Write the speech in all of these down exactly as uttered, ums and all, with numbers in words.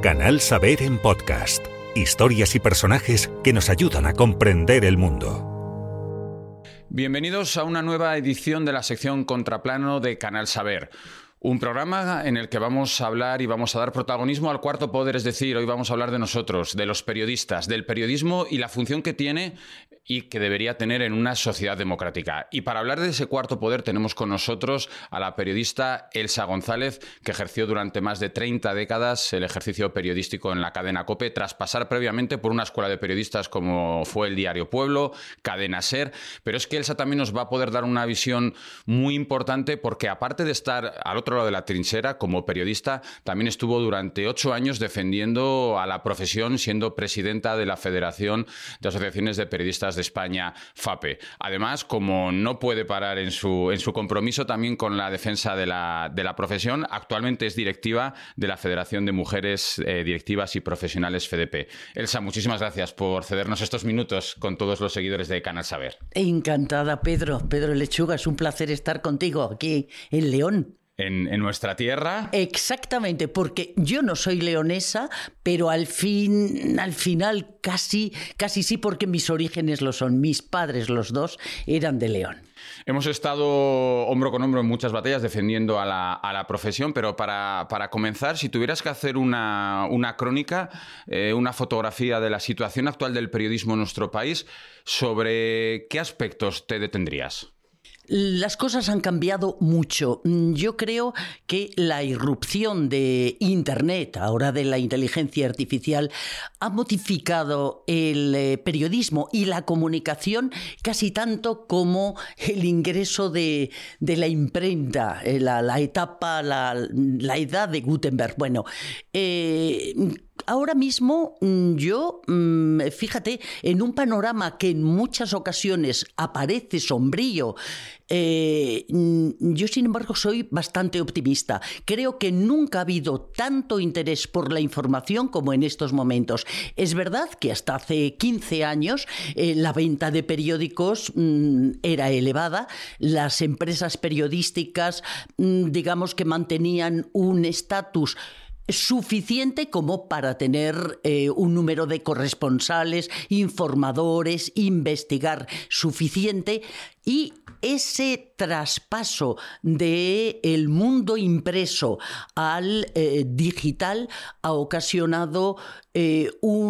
Canal Saber en podcast. Historias y personajes que nos ayudan a comprender el mundo. Bienvenidos a una nueva edición de la sección Contraplano de Canal Saber. Un programa en el que vamos a hablar y vamos a dar protagonismo al cuarto poder, es decir, hoy vamos a hablar de nosotros, de los periodistas, del periodismo y la función que tiene y que debería tener en una sociedad democrática. Y para hablar de ese cuarto poder tenemos con nosotros a la periodista Elsa González, que ejerció durante más de treinta décadas el ejercicio periodístico en la cadena COPE, tras pasar previamente por una escuela de periodistas como fue el diario Pueblo, Cadena SER. Pero es que Elsa también nos va a poder dar una visión muy importante porque, aparte de estar al otro lado de la trinchera como periodista, también estuvo durante ocho años defendiendo a la profesión, siendo presidenta de la Federación de Asociaciones de Periodistas de España, FAPE. Además, como no puede parar en su, en su compromiso también con la defensa de la, de la profesión, actualmente es directiva de la Federación de Mujeres eh, Directivas y Profesionales FEDEPE. Elsa, muchísimas gracias por cedernos estos minutos con todos los seguidores de Canal Saber. Encantada, Pedro. Pedro Lechuga, es un placer estar contigo aquí en León. En, en nuestra tierra. Exactamente, porque yo no soy leonesa, pero al fin, al final casi, casi sí, porque mis orígenes lo son. Mis padres, los dos, eran de León. Hemos estado hombro con hombro en muchas batallas defendiendo a la, a la profesión, pero para, para comenzar, si tuvieras que hacer una, una crónica, eh, una fotografía de la situación actual del periodismo en nuestro país, ¿sobre qué aspectos te detendrías? Las cosas han cambiado mucho. Yo creo que la irrupción de Internet, ahora de la inteligencia artificial, ha modificado el periodismo y la comunicación casi tanto como el ingreso de, de la imprenta, la, la etapa, la, la edad de Gutenberg. Bueno, eh, ahora mismo yo, fíjate, en un panorama que en muchas ocasiones aparece sombrío, eh, yo sin embargo soy bastante optimista. Creo que nunca ha habido tanto interés por la información como en estos momentos. Es verdad que hasta hace quince años eh, la venta de periódicos mm, era elevada, las empresas periodísticas mm, digamos que mantenían un estatus suficiente como para tener eh, un número de corresponsales, informadores, investigar suficiente, y ese traspaso del mundo impreso al eh, digital ha ocasionado eh,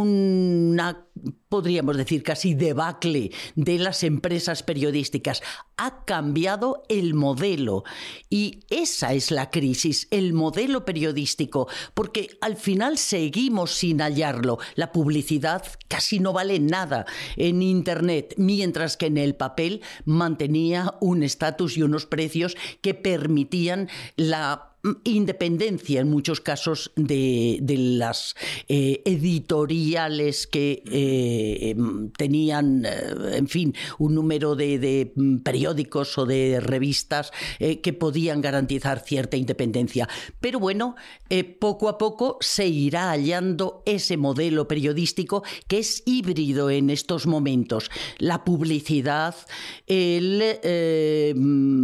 una, podríamos decir, casi debacle de las empresas periodísticas. Ha cambiado el modelo y esa es la crisis, el modelo periodístico, porque al final seguimos sin hallarlo. La publicidad casi no vale nada en Internet, mientras que en el papel mantenía un estatus y unos precios que permitían la independencia en muchos casos de, de las eh, editoriales que eh, tenían, eh, en fin, un número de, de periódicos o de revistas eh, que podían garantizar cierta independencia. Pero bueno, eh, poco a poco se irá hallando ese modelo periodístico que es híbrido en estos momentos. La publicidad, el, eh,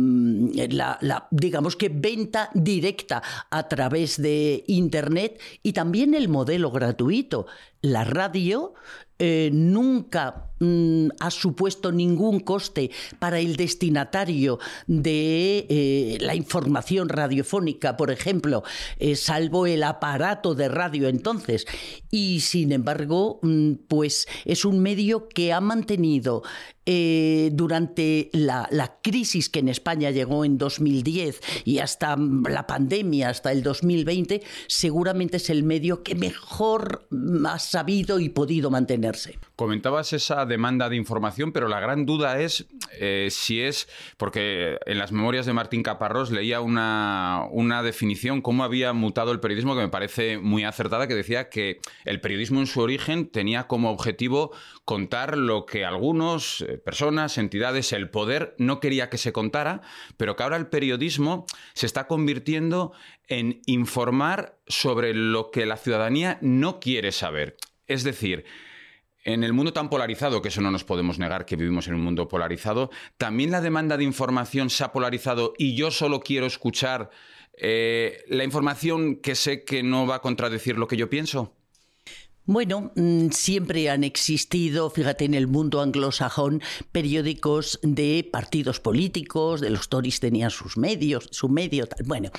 la, la, digamos que venta directa a través de Internet, y también el modelo gratuito. La radio eh, nunca mm, ha supuesto ningún coste para el destinatario de eh, la información radiofónica, por ejemplo, eh, salvo el aparato de radio entonces. Y sin embargo, mm, pues es un medio que ha mantenido eh, durante la, la crisis que en España llegó en dos mil diez y hasta la pandemia, hasta el dos mil veinte, seguramente es el medio que mejor ha sabido y podido mantenerse. Comentabas esa demanda de información, pero la gran duda es eh, si es, porque en las memorias de Martín Caparrós leía una, una definición, cómo había mutado el periodismo, que me parece muy acertada, que decía que el periodismo en su origen tenía como objetivo contar lo que algunos, eh, personas, entidades, el poder no quería que se contara, pero que ahora el periodismo se está convirtiendo en informar sobre lo que la ciudadanía no quiere saber. Es decir, En el mundo tan polarizado, que eso no nos podemos negar, que vivimos en un mundo polarizado, también la demanda de información se ha polarizado y yo solo quiero escuchar eh, la información que sé que no va a contradecir lo que yo pienso. Bueno, siempre han existido, fíjate, en el mundo anglosajón, periódicos de partidos políticos, de los Tories tenían sus medios, su medio, tal. Bueno,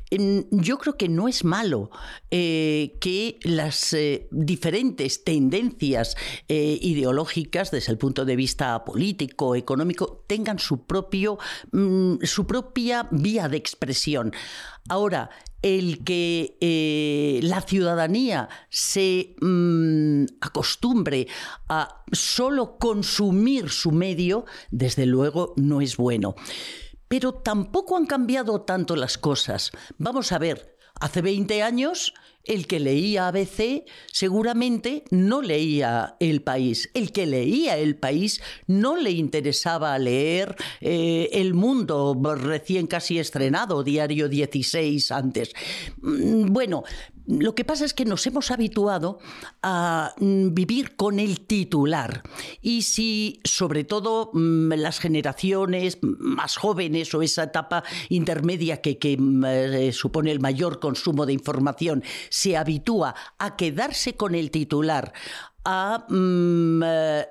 yo creo que no es malo eh, que las eh, diferentes tendencias eh, ideológicas, desde el punto de vista político, económico, tengan su propio, mmm, su propia vía de expresión. Ahora, el que eh, la ciudadanía se mmm, acostumbre a solo consumir su medio, desde luego no es bueno. Pero tampoco han cambiado tanto las cosas. Vamos a ver, hace veinte años el que leía A B C seguramente no leía El País. El que leía El País no le interesaba leer eh, El Mundo, recién casi estrenado, Diario dieciséis antes. Bueno, lo que pasa es que nos hemos habituado a vivir con el titular. Y si, sobre todo, las generaciones más jóvenes o esa etapa intermedia que, que eh, supone el mayor consumo de información, se habitúa a quedarse con el titular, a mm,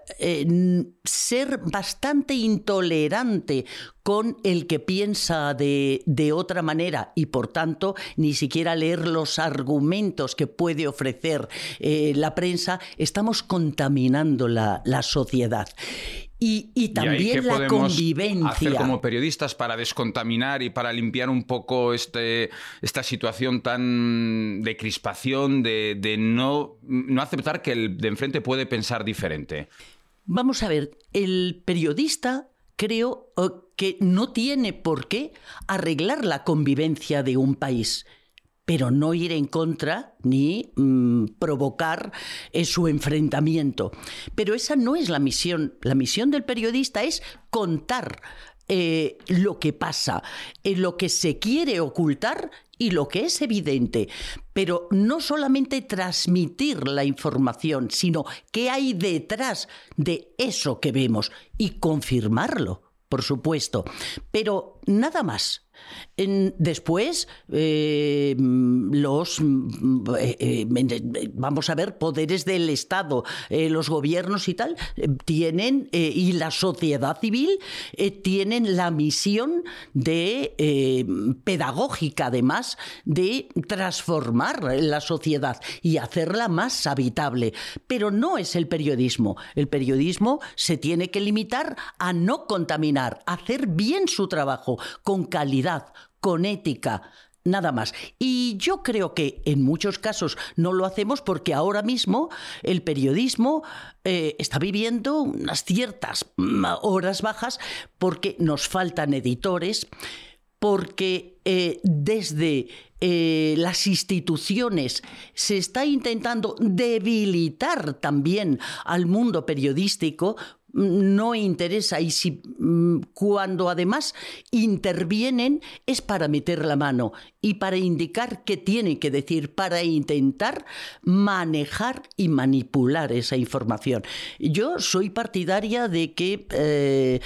eh, ser bastante intolerante con el que piensa de, de otra manera y, por tanto, ni siquiera leer los argumentos que puede ofrecer eh, la prensa, estamos contaminando la, la sociedad. Y, y también ¿Y la convivencia. Hacer como periodistas para descontaminar y para limpiar un poco este, esta situación tan de crispación, de, de no, no aceptar que el de enfrente puede pensar diferente? Vamos a ver, el periodista creo que no tiene por qué arreglar la convivencia de un país, pero no ir en contra ni mmm, provocar eh, su enfrentamiento. Pero esa no es la misión. La misión del periodista es contar eh, lo que pasa, eh, lo que se quiere ocultar y lo que es evidente. Pero no solamente transmitir la información, sino qué hay detrás de eso que vemos y confirmarlo, por supuesto. Pero nada más. En, después, eh, los, eh, eh, vamos a ver, poderes del Estado, eh, los gobiernos y tal, eh, tienen, eh, y la sociedad civil, eh, tienen la misión de, eh, pedagógica además, de transformar la sociedad y hacerla más habitable. Pero no es el periodismo. El periodismo se tiene que limitar a no contaminar, a hacer bien su trabajo, con calidad, con ética, nada más. Y yo creo que en muchos casos no lo hacemos porque ahora mismo el periodismo eh, está viviendo unas ciertas horas bajas porque nos faltan editores, porque eh, desde eh, las instituciones se está intentando debilitar también al mundo periodístico. No interesa, y si cuando además intervienen es para meter la mano y para indicar qué tiene que decir, para intentar manejar y manipular esa información. Yo soy partidaria de que eh,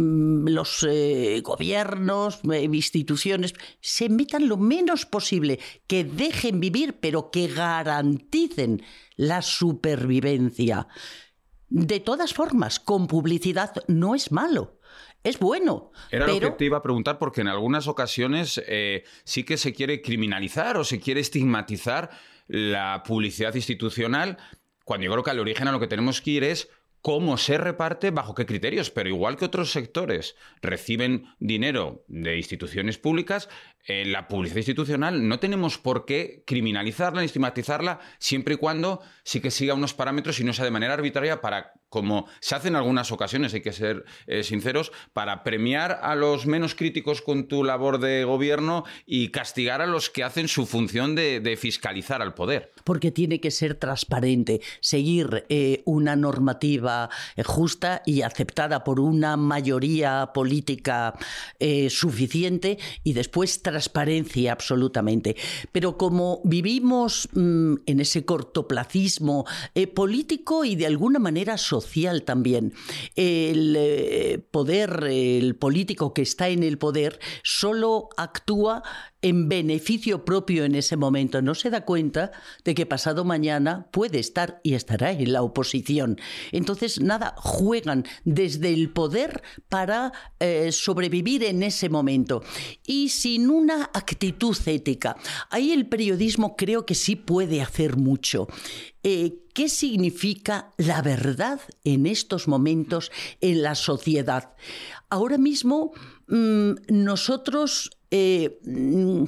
los eh, gobiernos, eh, instituciones se metan lo menos posible, que dejen vivir, pero que garanticen la supervivencia. De todas formas, con publicidad no es malo, es bueno. Era pero... lo que te iba a preguntar, porque en algunas ocasiones eh, sí que se quiere criminalizar o se quiere estigmatizar la publicidad institucional, cuando yo creo que al origen a lo que tenemos que ir es cómo se reparte, bajo qué criterios. Pero igual que otros sectores reciben dinero de instituciones públicas, eh, la publicidad institucional no tenemos por qué criminalizarla ni estigmatizarla, siempre y cuando sí que siga unos parámetros y no sea de manera arbitraria para, como se hace en algunas ocasiones, hay que ser eh, sinceros, para premiar a los menos críticos con tu labor de gobierno y castigar a los que hacen su función de, de fiscalizar al poder. Porque tiene que ser transparente, seguir eh, una normativa eh, justa y aceptada por una mayoría política eh, suficiente, y después transparencia absolutamente. Pero como vivimos mmm, en ese cortoplacismo eh, político y de alguna manera social también, el eh, poder, el político que está en el poder solo actúa en beneficio propio en ese momento. No se da cuenta de que pasado mañana puede estar y estará en la oposición. Entonces, nada, juegan desde el poder para eh, sobrevivir en ese momento. Y sin una actitud ética. Ahí el periodismo creo que sí puede hacer mucho. Eh, ¿Qué significa la verdad en estos momentos en la sociedad? Ahora mismo mmm, nosotros eh, mmm,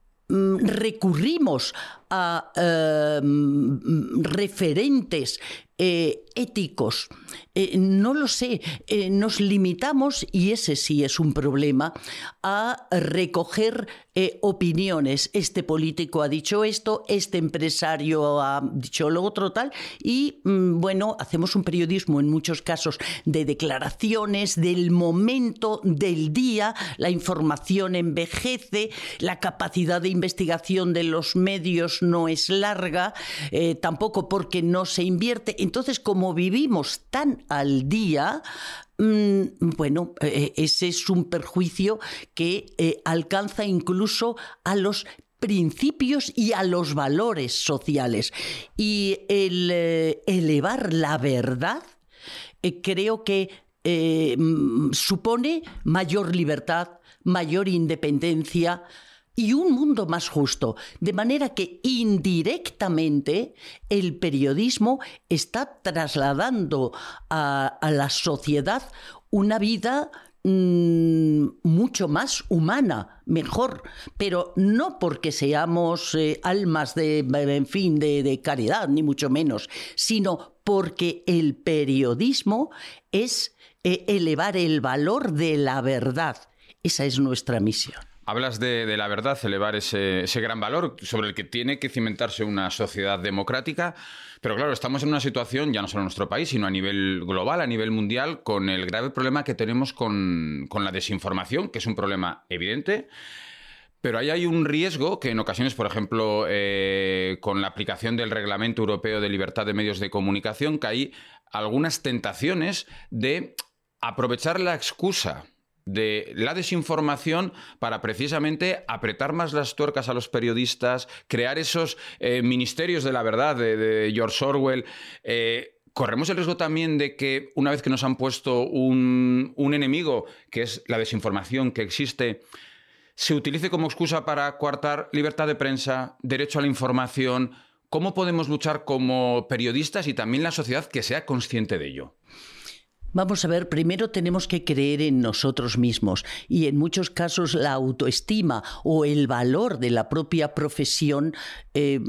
recurrimos a eh, referentes eh, éticos. Eh, no lo sé, eh, nos limitamos, y ese sí es un problema, a recoger eh, opiniones. Este político ha dicho esto, este empresario ha dicho lo otro, tal, y mm, bueno, hacemos un periodismo en muchos casos de declaraciones, del momento, del día, la información envejece, la capacidad de investigación de los medios no es larga, eh, tampoco porque no se invierte. Entonces, como vivimos tan al día, mmm, bueno, eh, ese es un perjuicio que eh, alcanza incluso a los principios y a los valores sociales. Y el eh, elevar la verdad, eh, creo que eh, supone mayor libertad, mayor independencia y un mundo más justo. De manera que indirectamente el periodismo está trasladando a, a la sociedad una vida mmm, mucho más humana, mejor, pero no porque seamos eh, almas de, en fin, de, de caridad, ni mucho menos, sino porque el periodismo es eh, elevar el valor de la verdad. Esa es nuestra misión. Hablas de, de la verdad, elevar ese, ese gran valor sobre el que tiene que cimentarse una sociedad democrática, pero claro, estamos en una situación, ya no solo en nuestro país, sino a nivel global, a nivel mundial, con el grave problema que tenemos con, con la desinformación, que es un problema evidente, pero ahí hay un riesgo que en ocasiones, por ejemplo, eh, con la aplicación del Reglamento Europeo de Libertad de Medios de Comunicación, que hay algunas tentaciones de aprovechar la excusa de la desinformación para precisamente apretar más las tuercas a los periodistas, crear esos eh, ministerios de la verdad de, de George Orwell. Eh, corremos el riesgo también de que una vez que nos han puesto un, un enemigo, que es la desinformación que existe, se utilice como excusa para coartar libertad de prensa, derecho a la información. ¿Cómo podemos luchar como periodistas y también la sociedad que sea consciente de ello? Vamos a ver, primero tenemos que creer en nosotros mismos y en muchos casos la autoestima o el valor de la propia profesión eh,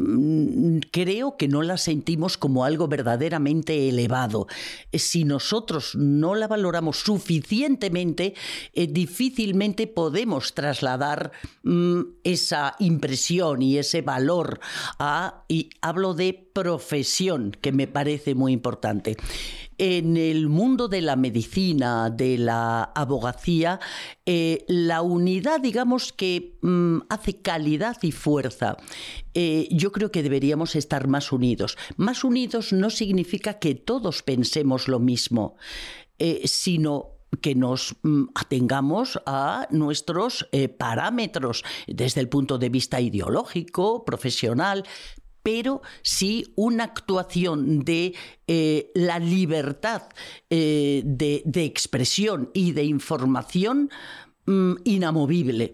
creo que no la sentimos como algo verdaderamente elevado. Si nosotros no la valoramos suficientemente, eh, difícilmente podemos trasladar mm, esa impresión y ese valor a, y hablo de profesión, que me parece muy importante. En el mundo de la medicina, de la abogacía, eh, la unidad, digamos, que mmm, hace calidad y fuerza. Eh, yo creo que deberíamos estar más unidos. Más unidos no significa que todos pensemos lo mismo, eh, sino que nos mm, atengamos a nuestros eh, parámetros desde el punto de vista ideológico, profesional, pero sí una actuación de eh, la libertad eh, de, de expresión y de información mmm, inamovible.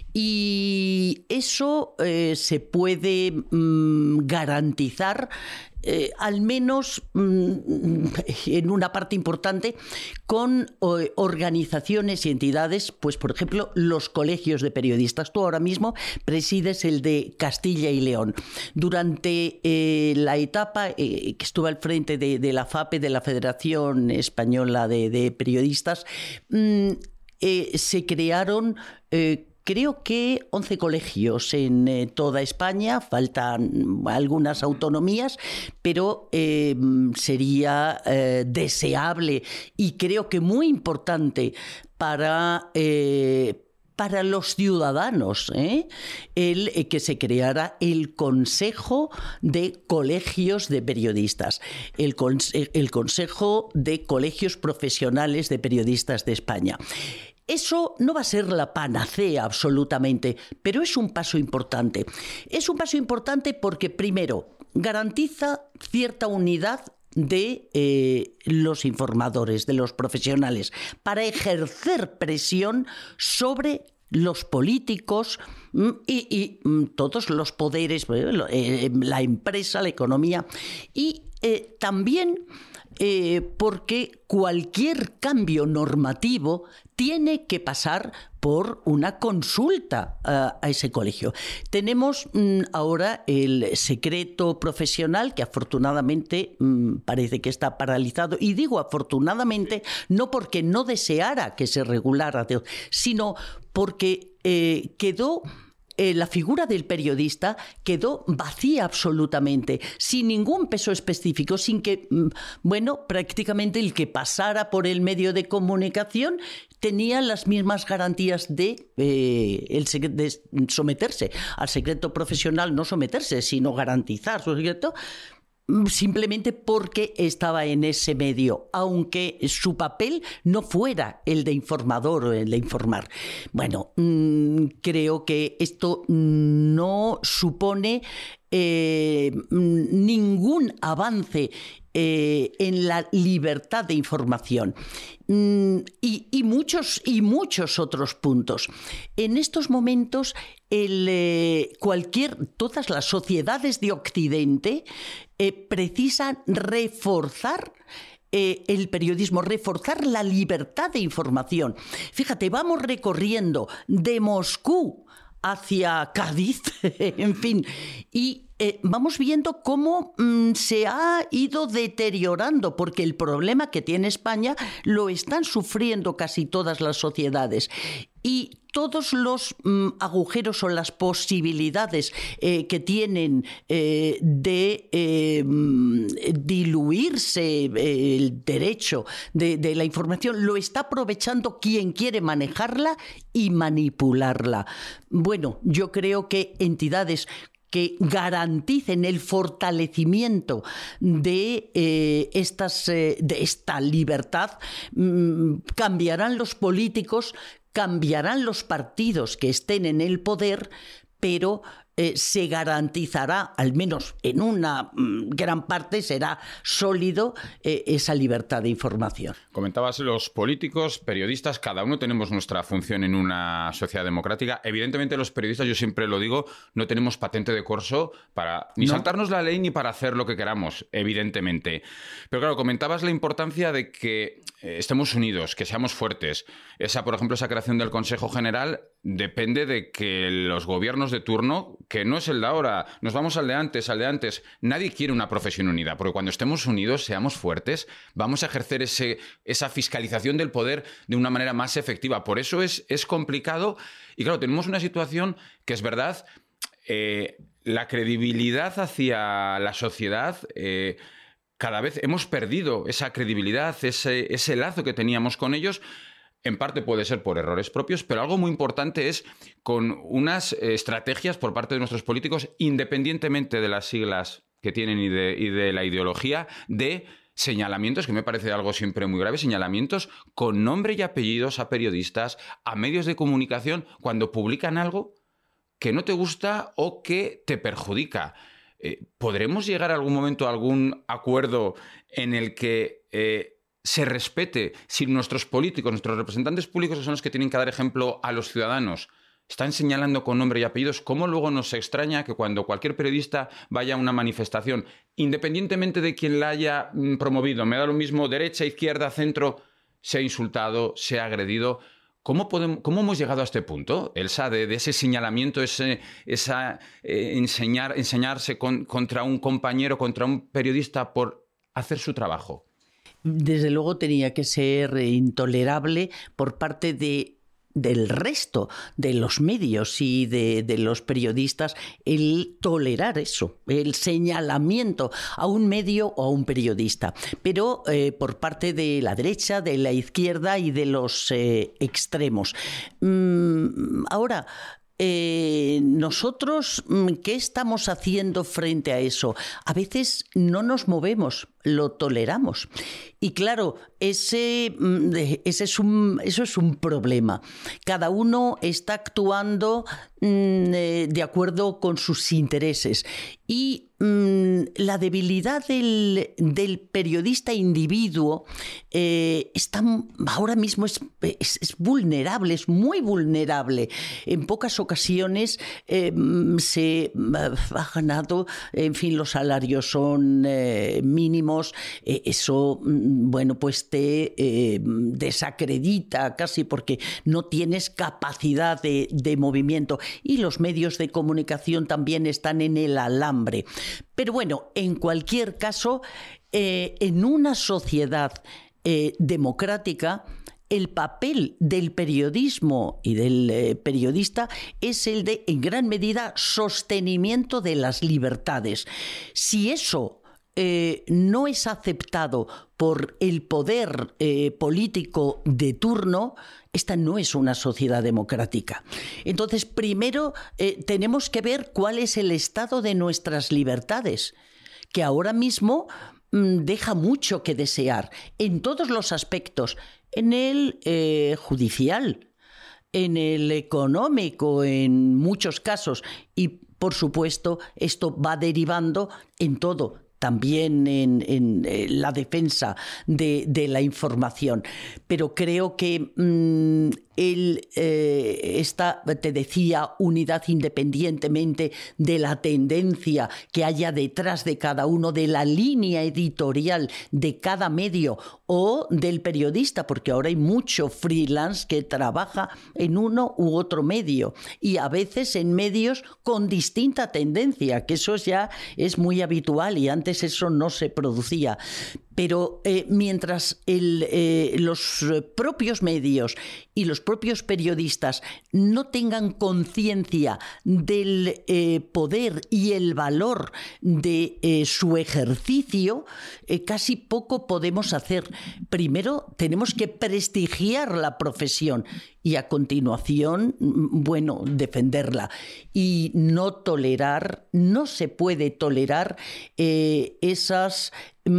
Y eso eh, se puede mmm, garantizar Eh, al menos mmm, en una parte importante con eh, organizaciones y entidades, pues por ejemplo los colegios de periodistas. Tú ahora mismo presides el de Castilla y León. Durante eh, la etapa eh, que estuve al frente de, de la FAPE, de la Federación Española de, de Periodistas, mmm, eh, se crearon eh, creo que once colegios en eh, toda España, faltan algunas autonomías, pero eh, sería eh, deseable y creo que muy importante para eh, para los ciudadanos, ¿eh? el eh, que se creara el Consejo de Colegios de Periodistas, el, conse- el Consejo de Colegios Profesionales de Periodistas de España. Eso no va a ser la panacea absolutamente, pero es un paso importante. Es un paso importante porque, primero, garantiza cierta unidad de eh, los informadores, de los profesionales, para ejercer presión sobre los políticos y, y todos los poderes, eh, la empresa, la economía, y eh, también eh, porque cualquier cambio normativo tiene que pasar por una consulta uh, a ese colegio. Tenemos mm, ahora el secreto profesional, que afortunadamente mm, parece que está paralizado. Y digo afortunadamente no porque no deseara que se regulara, sino porque eh, quedó... Eh, la figura del periodista quedó vacía absolutamente, sin ningún peso específico, sin que, bueno, prácticamente el que pasara por el medio de comunicación tenía las mismas garantías de, eh, el, de someterse al secreto profesional, no someterse, sino garantizar su secreto, simplemente porque estaba en ese medio, aunque su papel no fuera el de informador o el de informar. Bueno, mmm, creo que esto no supone eh, ningún avance eh, en la libertad de información. Mm, y, y, muchos, y muchos otros puntos. En estos momentos, el, eh, cualquier, todas las sociedades de Occidente eh, precisan reforzar Eh, el periodismo, reforzar la libertad de información. Fíjate, vamos recorriendo de Moscú hacia Cádiz, en fin, y eh, vamos viendo cómo mmm, se ha ido deteriorando, porque el problema que tiene España lo están sufriendo casi todas las sociedades. Y todos los mm, agujeros o las posibilidades eh, que tienen eh, de eh, diluirse eh, el derecho de, de la información, lo está aprovechando quien quiere manejarla y manipularla. Bueno, yo creo que entidades que garanticen el fortalecimiento de, eh, estas, eh, de esta libertad, mmm, cambiarán los políticos, cambiarán los partidos que estén en el poder, pero eh, se garantizará, al menos en una mm, gran parte, será sólido eh, esa libertad de información. Comentabas los políticos, periodistas, cada uno tenemos nuestra función en una sociedad democrática. Evidentemente los periodistas, yo siempre lo digo, no tenemos patente de corso para ni no. saltarnos la ley ni para hacer lo que queramos, evidentemente. Pero claro, comentabas la importancia de que eh, estemos unidos, que seamos fuertes. Esa, por ejemplo, esa creación del Consejo General depende de que los gobiernos de turno, que no es el de ahora, nos vamos al de antes, al de antes. Nadie quiere una profesión unida, porque cuando estemos unidos, seamos fuertes, vamos a ejercer ese, esa fiscalización del poder de una manera más efectiva. Por eso es, es complicado. Y claro, tenemos una situación que es verdad, eh, la credibilidad hacia la sociedad... Eh, cada vez hemos perdido esa credibilidad, ese, ese lazo que teníamos con ellos. En parte puede ser por errores propios, pero algo muy importante es con unas estrategias por parte de nuestros políticos, independientemente de las siglas que tienen y de, y de la ideología, de señalamientos, que me parece algo siempre muy grave, señalamientos con nombre y apellidos a periodistas, a medios de comunicación, cuando publican algo que no te gusta o que te perjudica. Eh, ¿Podremos llegar a algún momento a algún acuerdo en el que eh, se respete si nuestros políticos, nuestros representantes públicos, que son los que tienen que dar ejemplo a los ciudadanos, están señalando con nombre y apellidos? ¿Cómo luego nos extraña que cuando cualquier periodista vaya a una manifestación, independientemente de quién la haya promovido, me da lo mismo derecha, izquierda, centro, sea insultado, sea agredido? ¿Cómo, podemos, ¿Cómo hemos llegado a este punto, Elsa, de, de ese señalamiento, ese, esa, eh, enseñar, enseñarse con, contra un compañero, contra un periodista por hacer su trabajo? Desde luego tenía que ser intolerable por parte de del resto de los medios y de, de los periodistas el tolerar eso, el señalamiento a un medio o a un periodista, pero eh, por parte de la derecha, de la izquierda y de los eh, extremos. Mm, ahora, Eh, nosotros, ¿qué estamos haciendo frente a eso? A veces no nos movemos, lo toleramos. Y claro, ese, ese es un, eso es un problema. Cada uno está actuando mmm, de acuerdo con sus intereses. Y mmm, la debilidad del, del periodista individuo eh, está, ahora mismo es, es, es vulnerable, es muy vulnerable. En pocas ocasiones eh, se ha ganado, en fin, los salarios son eh, mínimos, eh, eso, bueno, pues te eh, desacredita casi porque no tienes capacidad de, de movimiento, y los medios de comunicación también están en el alambre. Pero bueno, en cualquier caso, eh, en una sociedad eh, democrática, el papel del periodismo y del eh, periodista es el de, en gran medida, sostenimiento de las libertades. Si eso eh, no es aceptado por el poder eh, político de turno, esta no es una sociedad democrática. Entonces, primero eh, tenemos que ver cuál es el estado de nuestras libertades, que ahora mismo mmm, deja mucho que desear en todos los aspectos. En el eh, judicial, en el económico, en muchos casos. Y, por supuesto, esto va derivando en todo, también en, en, en la defensa de, de la información. Pero creo que mmm, el, eh, esta, te decía, unidad independientemente de la tendencia que haya detrás de cada uno, de la línea editorial de cada medio o del periodista, porque ahora hay mucho freelance que trabaja en uno u otro medio y a veces en medios con distinta tendencia, que eso ya es muy habitual y antes eso no se producía. Pero eh, mientras el, eh, los propios medios y los propios periodistas no tengan conciencia del eh, poder y el valor de eh, su ejercicio, eh, casi poco podemos hacer. Primero tenemos que prestigiar la profesión y a continuación, bueno, defenderla. Y no tolerar, no se puede tolerar eh, esas...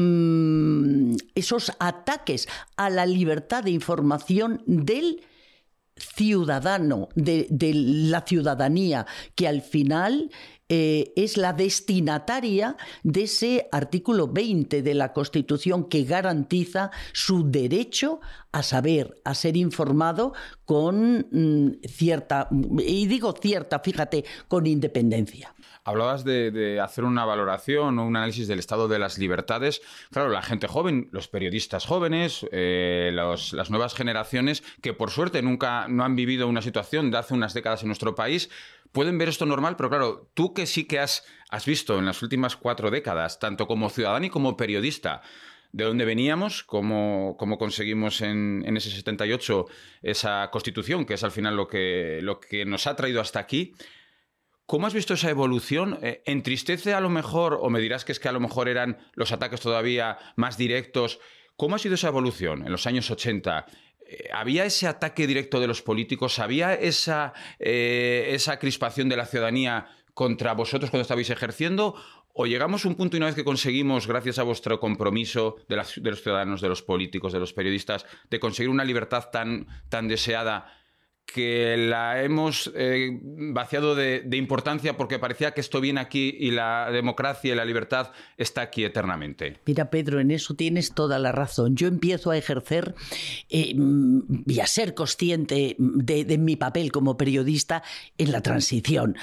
esos ataques a la libertad de información del ciudadano, de, de la ciudadanía, que al final eh, es la destinataria de ese artículo veinte de la Constitución que garantiza su derecho a saber, a ser informado con mm, cierta, y digo cierta, fíjate, con independencia. Hablabas de, de hacer una valoración o un análisis del estado de las libertades. Claro, la gente joven, los periodistas jóvenes, eh, los, las nuevas generaciones, que por suerte nunca no han vivido una situación de hace unas décadas en nuestro país, pueden ver esto normal, pero claro, tú que sí que has, has visto en las últimas cuatro décadas, tanto como ciudadano y como periodista, de dónde veníamos, cómo, cómo conseguimos en, en ese setenta y ocho esa Constitución, que es al final lo que, lo que nos ha traído hasta aquí. ¿Cómo has visto esa evolución? Eh, ¿Entristece a lo mejor, o me dirás que es que a lo mejor eran los ataques todavía más directos? ¿Cómo ha sido esa evolución en los años ochenta? Eh, ¿Había ese ataque directo de los políticos? ¿Había esa, eh, esa crispación de la ciudadanía contra vosotros cuando estabais ejerciendo? ¿O llegamos a un punto y una vez que conseguimos, gracias a vuestro compromiso de, las, de los ciudadanos, de los políticos, de los periodistas, de conseguir una libertad tan, tan deseada, que la hemos eh, vaciado de, de importancia porque parecía que esto viene aquí y la democracia y la libertad está aquí eternamente? Mira, Pedro, en eso tienes toda la razón. Yo empiezo a ejercer eh, y a ser consciente de, de mi papel como periodista en la transición.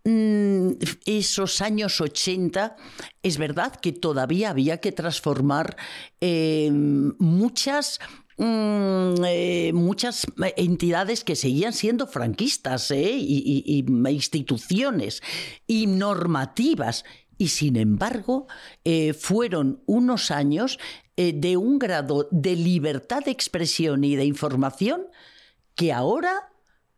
Esos años ochenta, es verdad que todavía había que transformar eh, muchas... Mm, eh, muchas entidades que seguían siendo franquistas ¿eh? y, y, y instituciones y normativas. Y sin embargo, eh, fueron unos años eh, de un grado de libertad de expresión y de información que ahora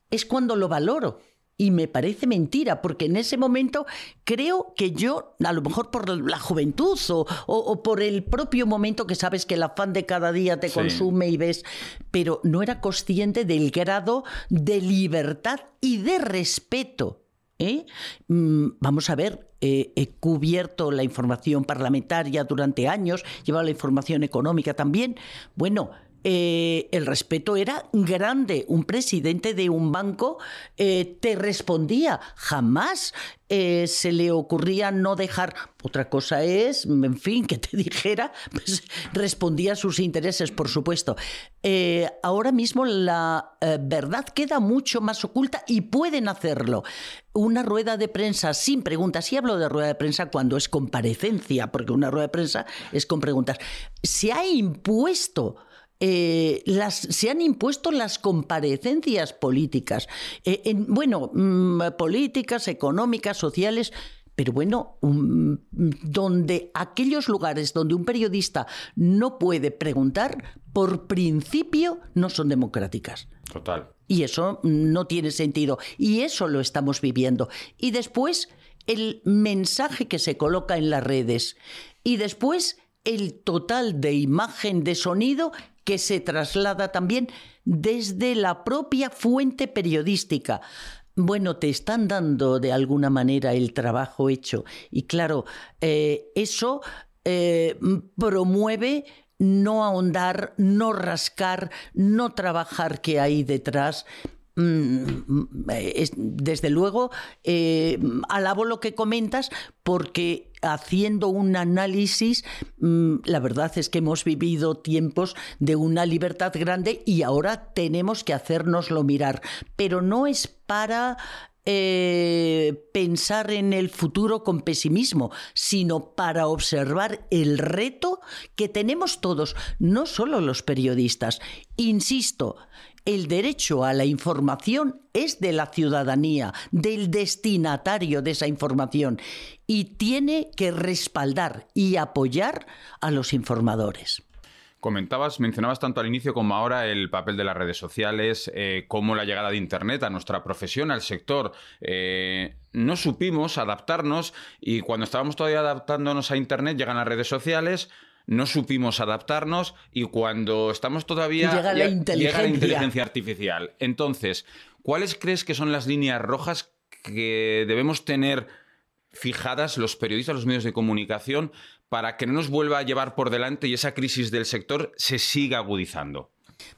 es cuando lo valoro. Y me parece mentira, porque en ese momento creo que yo, a lo mejor por la juventud o, o, o por el propio momento que sabes que el afán de cada día te sí. consume y ves, pero no era consciente del grado de libertad y de respeto. ¿Eh? Vamos a ver, eh, he cubierto la información parlamentaria durante años, llevado la información económica también. Bueno, eh, el respeto era grande. Un presidente de un banco eh, te respondía. Jamás eh, se le ocurría no dejar. Otra cosa es, en fin, que te dijera, pues respondía a sus intereses, por supuesto. Eh, ahora mismo la eh, verdad queda mucho más oculta y pueden hacerlo. Una rueda de prensa sin preguntas, y hablo de rueda de prensa cuando es comparecencia, porque una rueda de prensa es con preguntas. Se ha impuesto... Eh, las, se han impuesto las comparecencias políticas, eh, en, bueno, mmm, políticas, económicas, sociales, pero bueno, um, donde aquellos lugares donde un periodista no puede preguntar, por principio no son democráticas. Total. Y eso no tiene sentido. Y eso lo estamos viviendo. Y después, el mensaje que se coloca en las redes. Y después, el total de imagen, de sonido que se traslada también desde la propia fuente periodística. Bueno, te están dando de alguna manera el trabajo hecho. Y claro, eh, eso eh, promueve no ahondar, no rascar, no trabajar qué hay detrás. Desde luego, eh, alabo lo que comentas, porque haciendo un análisis, la verdad es que hemos vivido tiempos de una libertad grande y ahora tenemos que hacérnoslo mirar. Pero no es para eh, pensar en el futuro con pesimismo, sino para observar el reto que tenemos todos, no solo los periodistas. Insisto, el derecho a la información es de la ciudadanía, del destinatario de esa información, y tiene que respaldar y apoyar a los informadores. Comentabas, mencionabas tanto al inicio como ahora el papel de las redes sociales, eh, como la llegada de Internet a nuestra profesión, al sector. Eh, no supimos adaptarnos y cuando estábamos todavía adaptándonos a Internet llegan las redes sociales. No supimos adaptarnos y cuando estamos todavía... Llega la inteligencia. Llega la inteligencia artificial. Entonces, ¿cuáles crees que son las líneas rojas que debemos tener fijadas los periodistas, los medios de comunicación, para que no nos vuelva a llevar por delante y esa crisis del sector se siga agudizando?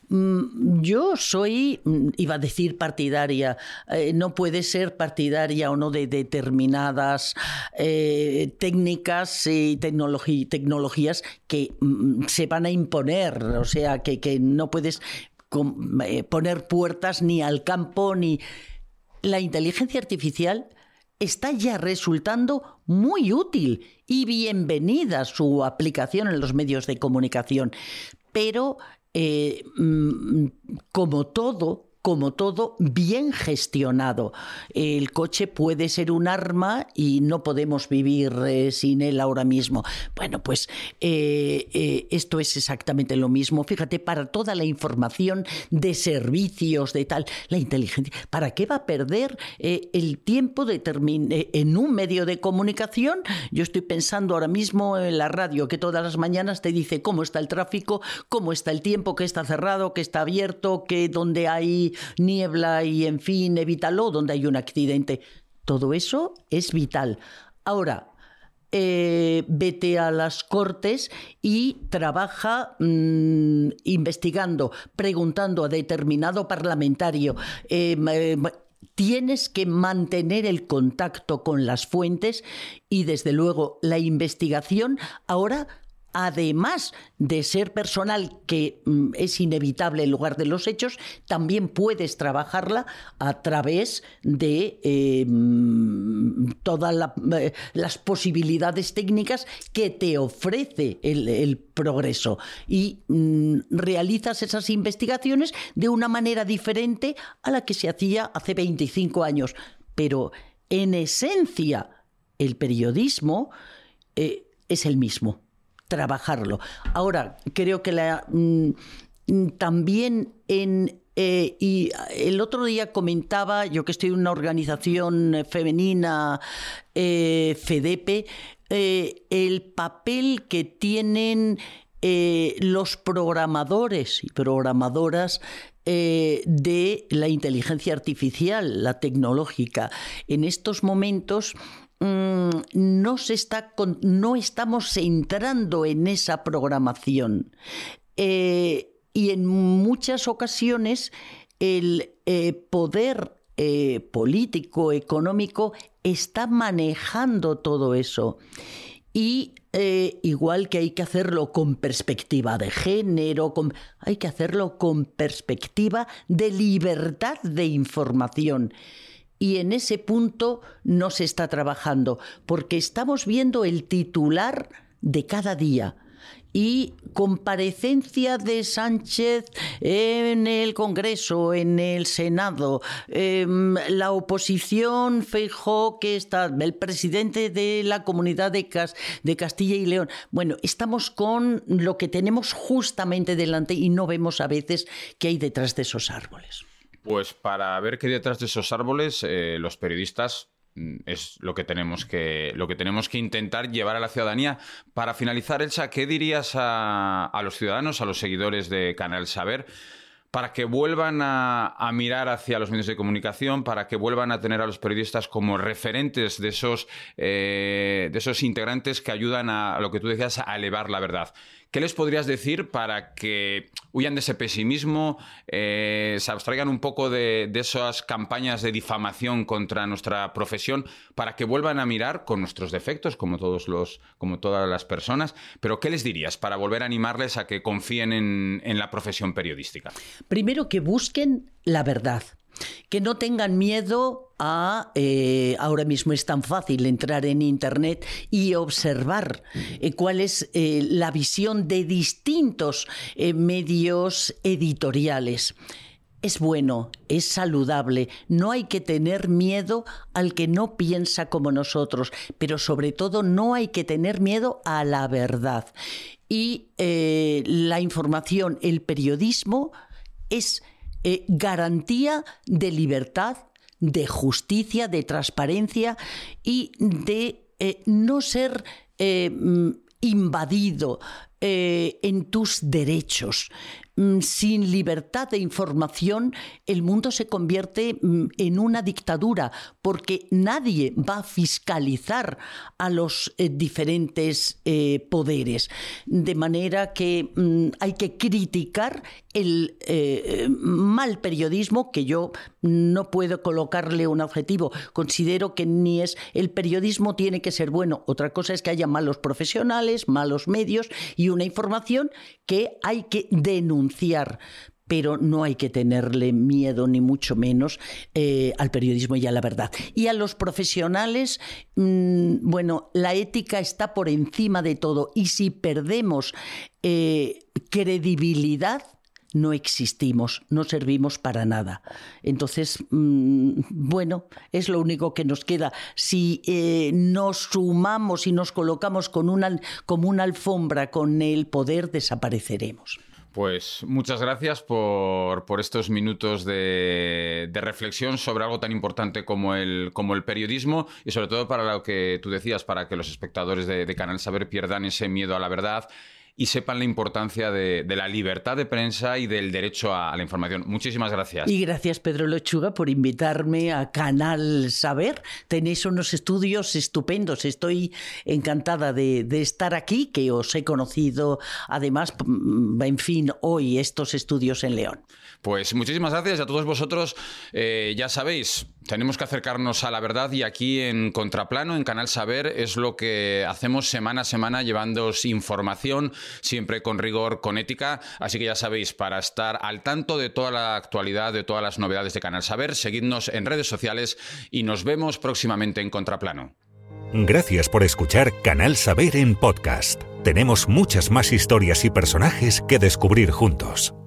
Yo soy, iba a decir partidaria, eh, no puede ser partidaria o no de determinadas eh, técnicas y tecnología, tecnologías que mm, se van a imponer, o sea, que, que no puedes com, eh, poner puertas ni al campo ni... La inteligencia artificial está ya resultando muy útil y bienvenida su aplicación en los medios de comunicación, pero... Eh, como todo, como todo, bien gestionado. El coche puede ser un arma y no podemos vivir eh, sin él ahora mismo. Bueno, pues eh, eh, esto es exactamente lo mismo. Fíjate, para toda la información de servicios, de tal, la inteligencia, ¿para qué va a perder eh, el tiempo de termin- eh, en un medio de comunicación? Yo estoy pensando ahora mismo en la radio, que todas las mañanas te dice cómo está el tráfico, cómo está el tiempo, que está cerrado, que está abierto, que donde hay niebla y, en fin, evítalo, donde hay un accidente. Todo eso es vital. Ahora, eh, vete a las Cortes y trabaja mmm, investigando, preguntando a determinado parlamentario. Eh, eh, Tienes que mantener el contacto con las fuentes y, desde luego, la investigación ahora, además de ser personal, que mm, es inevitable en lugar de los hechos, también puedes trabajarla a través de eh, todas la, eh, las posibilidades técnicas que te ofrece el, el progreso. Y mm, realizas esas investigaciones de una manera diferente a la que se hacía hace veinticinco años. Pero, en esencia, el periodismo eh, es el mismo. Trabajarlo. Ahora, creo que la, mmm, también en Eh, y el otro día comentaba, yo que estoy en una organización femenina, eh, FEDEPE, eh, el papel que tienen eh, los programadores y programadoras eh, de la inteligencia artificial, la tecnológica. En estos momentos mmm, no, se está con, no estamos entrando en esa programación. Eh, y en muchas ocasiones el eh, poder eh, político, económico, está manejando todo eso. Y eh, igual que hay que hacerlo con perspectiva de género, con, hay que hacerlo con perspectiva de libertad de información. Y en ese punto no se está trabajando, porque estamos viendo el titular de cada día. Y comparecencia de Sánchez en el Congreso, en el Senado, eh, la oposición, Feijóo, que está, el presidente de la Comunidad de, Cas- de Castilla y León. Bueno, estamos con lo que tenemos justamente delante y no vemos a veces qué hay detrás de esos árboles. Pues para ver qué hay detrás de esos árboles, eh, los periodistas es lo que tenemos que lo que tenemos que intentar llevar a la ciudadanía. Para finalizar, Elsa, ¿qué dirías a, a los ciudadanos, a los seguidores de Canal Saber, para que vuelvan a, a mirar hacia los medios de comunicación, para que vuelvan a tener a los periodistas como referentes de esos, eh, de esos integrantes que ayudan a, a lo que tú decías, a elevar la verdad? ¿Qué les podrías decir para que huyan de ese pesimismo, eh, se abstraigan un poco de, de esas campañas de difamación contra nuestra profesión, para que vuelvan a mirar con nuestros defectos, como todos los, como todas las personas? Pero ¿qué les dirías para volver a animarles a que confíen en, en la profesión periodística? Primero, que busquen la verdad. Que no tengan miedo a... Eh, ahora mismo es tan fácil entrar en Internet y observar eh, cuál es eh, la visión de distintos eh, medios editoriales. Es bueno, es saludable, no hay que tener miedo al que no piensa como nosotros, pero sobre todo no hay que tener miedo a la verdad. Y eh, la información, el periodismo es... Eh, garantía de libertad, de justicia, de transparencia y de eh, no ser eh, invadido eh, en tus derechos. Sin libertad de información, el mundo se convierte en una dictadura, porque nadie va a fiscalizar a los eh, diferentes eh, poderes. De manera que mm, hay que criticar el eh, mal periodismo, que yo no puedo colocarle un adjetivo. Considero que ni es el periodismo tiene que ser bueno. Otra cosa es que haya malos profesionales, malos medios y una información que hay que denunciar. Pero no hay que tenerle miedo, ni mucho menos, eh, al periodismo y a la verdad. Y a los profesionales, mmm, bueno, la ética está por encima de todo. Y si perdemos eh, credibilidad, no existimos, no servimos para nada. Entonces, mmm, bueno, es lo único que nos queda. Si eh, nos sumamos y nos colocamos con una, como una alfombra con el poder, desapareceremos. Pues muchas gracias por, por estos minutos de, de reflexión sobre algo tan importante como el, como el periodismo, y sobre todo para lo que tú decías, para que los espectadores de, de Canal Saber pierdan ese miedo a la verdad y sepan la importancia de, de la libertad de prensa y del derecho a, a la información. Muchísimas gracias. Y gracias, Pedro Lechuga, por invitarme a Canal Saber. Tenéis unos estudios estupendos. Estoy encantada de, de estar aquí, que os he conocido, además, en fin, hoy estos estudios en León. Pues muchísimas gracias a todos vosotros. Eh, ya sabéis, tenemos que acercarnos a la verdad, y aquí en Contraplano, en Canal Saber, es lo que hacemos semana a semana, llevándoos información, siempre con rigor, con ética. Así que ya sabéis, para estar al tanto de toda la actualidad, de todas las novedades de Canal Saber, seguidnos en redes sociales y nos vemos próximamente en Contraplano. Gracias por escuchar Canal Saber en podcast. Tenemos muchas más historias y personajes que descubrir juntos.